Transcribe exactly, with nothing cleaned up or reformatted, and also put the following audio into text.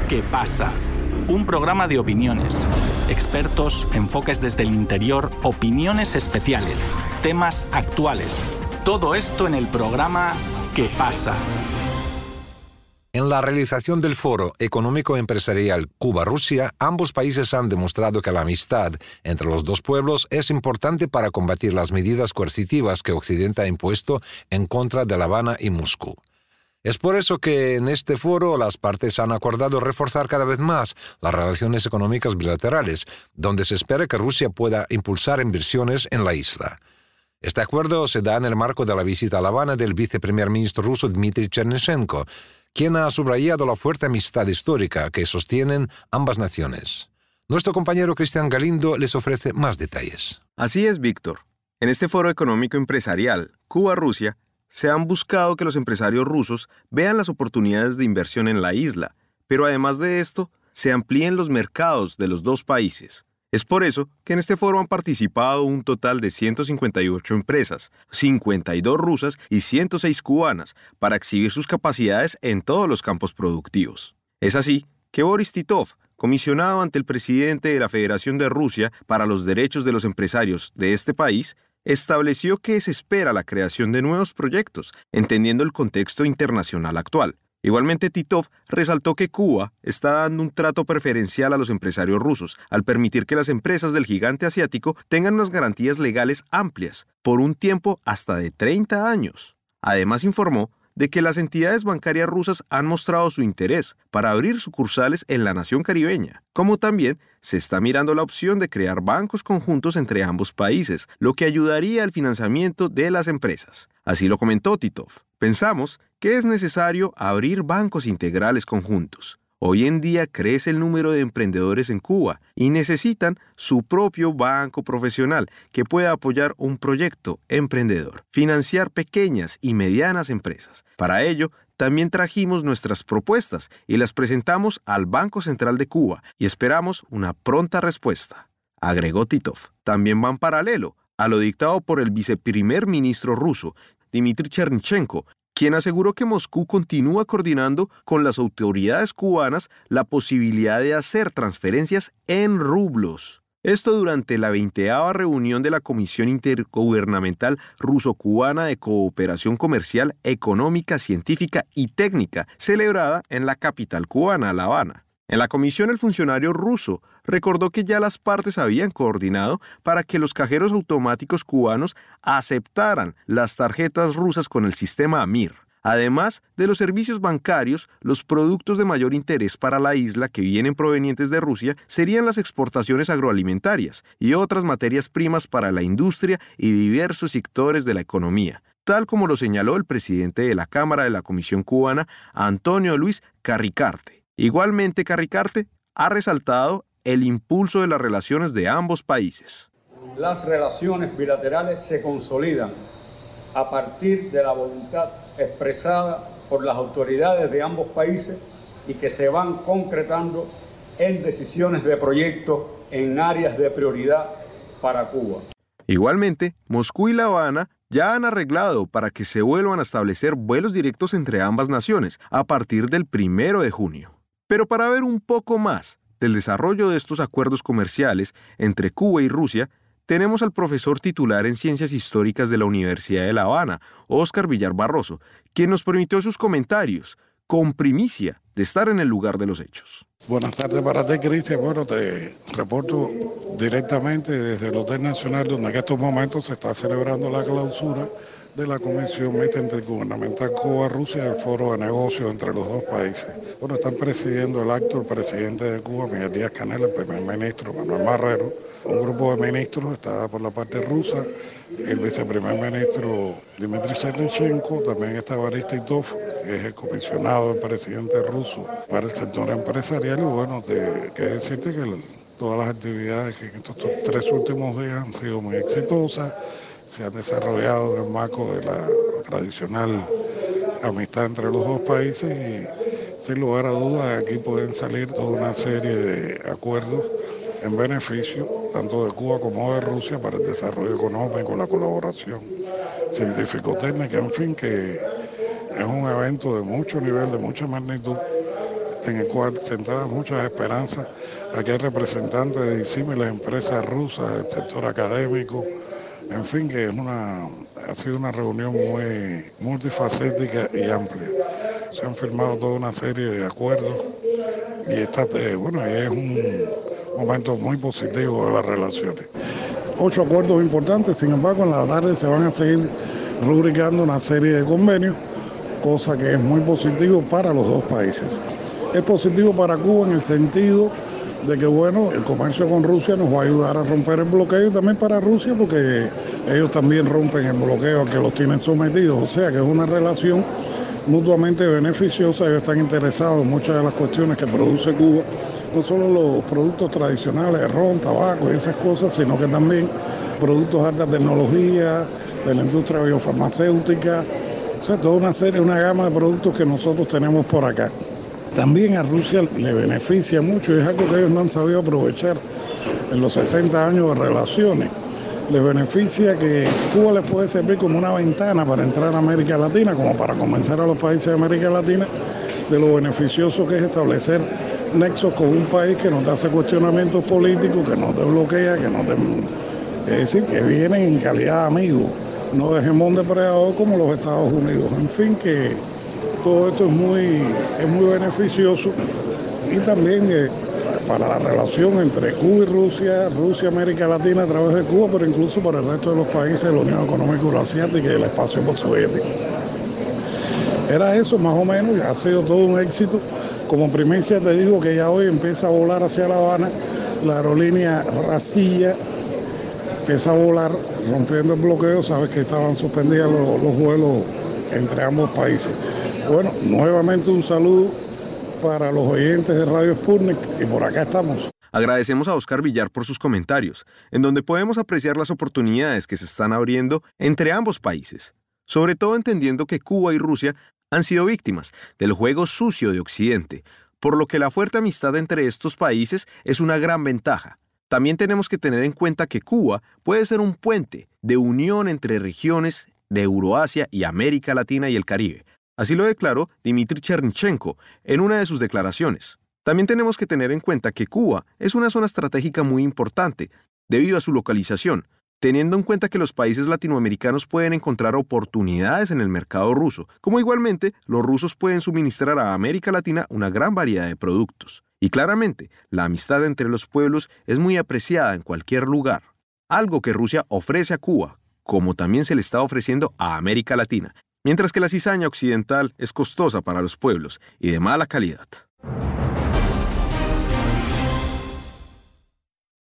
¿Qué pasa? Un programa de opiniones, expertos, enfoques desde el interior, opiniones especiales, temas actuales. Todo esto en el programa ¿Qué pasa? En la realización del Foro Económico Empresarial Cuba-Rusia, ambos países han demostrado que la amistad entre los dos pueblos es importante para combatir las medidas coercitivas que Occidente ha impuesto en contra de La Habana y Moscú. Es por eso que en este foro las partes han acordado reforzar cada vez más las relaciones económicas bilaterales, donde se espera que Rusia pueda impulsar inversiones en la isla. Este acuerdo se da en el marco de la visita a La Habana del viceprimer ministro ruso Dmitry Chernyshchenko, quien ha subrayado la fuerte amistad histórica que sostienen ambas naciones. Nuestro compañero Cristian Galindo les ofrece más detalles. Así es, Víctor. En este foro económico empresarial Cuba-Rusia, se han buscado que los empresarios rusos vean las oportunidades de inversión en la isla, pero además de esto, se amplíen los mercados de los dos países. Es por eso que en este foro han participado un total de ciento cincuenta y ocho empresas, cincuenta y dos rusas y ciento seis cubanas, para exhibir sus capacidades en todos los campos productivos. Es así que Boris Titov, comisionado ante el presidente de la Federación de Rusia para los Derechos de los Empresarios de este país, estableció que se espera la creación de nuevos proyectos, entendiendo el contexto internacional actual. Igualmente, Titov resaltó que Cuba está dando un trato preferencial a los empresarios rusos al permitir que las empresas del gigante asiático tengan unas garantías legales amplias, por un tiempo hasta de treinta años. Además, informó de que las entidades bancarias rusas han mostrado su interés para abrir sucursales en la nación caribeña, como también se está mirando la opción de crear bancos conjuntos entre ambos países, lo que ayudaría al financiamiento de las empresas. Así lo comentó Titov. Pensamos que es necesario abrir bancos integrales conjuntos. Hoy en día crece el número de emprendedores en Cuba y necesitan su propio banco profesional que pueda apoyar un proyecto emprendedor, financiar pequeñas y medianas empresas. Para ello, también trajimos nuestras propuestas y las presentamos al Banco Central de Cuba y esperamos una pronta respuesta, agregó Titov. También van paralelo a lo dictado por el viceprimer ministro ruso, Dmitry Chernyshchenko, quien aseguró que Moscú continúa coordinando con las autoridades cubanas la posibilidad de hacer transferencias en rublos. Esto durante la veinteava reunión de la Comisión Intergubernamental Ruso-Cubana de Cooperación Comercial, Económica, Científica y Técnica, celebrada en la capital cubana, La Habana. En la comisión, el funcionario ruso recordó que ya las partes habían coordinado para que los cajeros automáticos cubanos aceptaran las tarjetas rusas con el sistema AMIR. Además de los servicios bancarios, los productos de mayor interés para la isla que vienen provenientes de Rusia serían las exportaciones agroalimentarias y otras materias primas para la industria y diversos sectores de la economía, tal como lo señaló el presidente de la Cámara de la Comisión Cubana, Antonio Luis Carricarte. Igualmente, Carricarte ha resaltado el impulso de las relaciones de ambos países. Las relaciones bilaterales se consolidan a partir de la voluntad expresada por las autoridades de ambos países y que se van concretando en decisiones de proyectos en áreas de prioridad para Cuba. Igualmente, Moscú y La Habana ya han arreglado para que se vuelvan a establecer vuelos directos entre ambas naciones a partir del primero de junio. Pero para ver un poco más del desarrollo de estos acuerdos comerciales entre Cuba y Rusia, tenemos al profesor titular en Ciencias Históricas de la Universidad de La Habana, Óscar Villar Barroso, quien nos permitió sus comentarios, con primicia de estar en el lugar de los hechos. Buenas tardes para ti, Cristian. Bueno, te reporto directamente desde el Hotel Nacional, donde en estos momentos se está celebrando la clausura de la Comisión Mixta Intergubernamental Cuba-Rusia del Foro de Negocios entre los dos países. Bueno, están presidiendo el acto el presidente de Cuba, Miguel Díaz-Canel, el primer ministro Manuel Marrero, un grupo de ministros está por la parte rusa, el viceprimer ministro Dmitry Chernyshchenko, también está Boris Titov, que es el comisionado del presidente ruso para el sector empresarial. Y bueno, te, que decirte que todas las actividades que en estos tres últimos días han sido muy exitosas, se han desarrollado en el marco de la tradicional amistad entre los dos países y sin lugar a dudas aquí pueden salir toda una serie de acuerdos en beneficio tanto de Cuba como de Rusia para el desarrollo económico, la colaboración científico-técnica, en fin, que es un evento de mucho nivel, de mucha magnitud, en el cual centramos muchas esperanzas. Aquí hay representantes de disímiles empresas rusas, del sector académico, en fin, que es una, ha sido una reunión muy multifacética y amplia. Se han firmado toda una serie de acuerdos y esta, bueno, es un momento muy positivo de las relaciones. Ocho acuerdos importantes, sin embargo, en la tarde se van a seguir rubricando una serie de convenios, cosa que es muy positivo para los dos países. Es positivo para Cuba en el sentido de que, bueno, el comercio con Rusia nos va a ayudar a romper el bloqueo y también para Rusia porque ellos también rompen el bloqueo al que los tienen sometidos, o sea que es una relación mutuamente beneficiosa. Ellos están interesados en muchas de las cuestiones que produce Cuba, no solo los productos tradicionales, ron, tabaco y esas cosas, sino que también productos de alta tecnología, de la industria biofarmacéutica, o sea, toda una serie, una gama de productos que nosotros tenemos por acá. También a Rusia le beneficia mucho y es algo que ellos no han sabido aprovechar en los sesenta años de relaciones. Les beneficia que Cuba les puede servir como una ventana para entrar a América Latina, como para convencer a los países de América Latina de lo beneficioso que es establecer nexos con un país que no te hace cuestionamientos políticos, que no te bloquea, que no te... Es decir, que vienen en calidad de amigos, no de hegemón depredador como los Estados Unidos. En fin, que todo esto es muy, es muy beneficioso y también eh, para la relación entre Cuba y Rusia, Rusia, América Latina a través de Cuba, pero incluso para el resto de los países de la Unión Económica Euroasiática y del espacio postsoviético. Era eso más o menos, y ha sido todo un éxito. Como primicia te digo que ya hoy empieza a volar hacia La Habana la aerolínea Racilla, empieza a volar rompiendo el bloqueo, sabes que estaban suspendidos los, los vuelos entre ambos países. Bueno, nuevamente un saludo para los oyentes de Radio Sputnik y por acá estamos. Agradecemos a Oscar Villar por sus comentarios, en donde podemos apreciar las oportunidades que se están abriendo entre ambos países, sobre todo entendiendo que Cuba y Rusia han sido víctimas del juego sucio de Occidente, por lo que la fuerte amistad entre estos países es una gran ventaja. También tenemos que tener en cuenta que Cuba puede ser un puente de unión entre regiones de Euroasia y América Latina y el Caribe. Así lo declaró Dmitry Chernychenko en una de sus declaraciones. También tenemos que tener en cuenta que Cuba es una zona estratégica muy importante debido a su localización, teniendo en cuenta que los países latinoamericanos pueden encontrar oportunidades en el mercado ruso, como igualmente los rusos pueden suministrar a América Latina una gran variedad de productos. Y claramente, la amistad entre los pueblos es muy apreciada en cualquier lugar, algo que Rusia ofrece a Cuba, como también se le está ofreciendo a América Latina, mientras que la cizaña occidental es costosa para los pueblos y de mala calidad.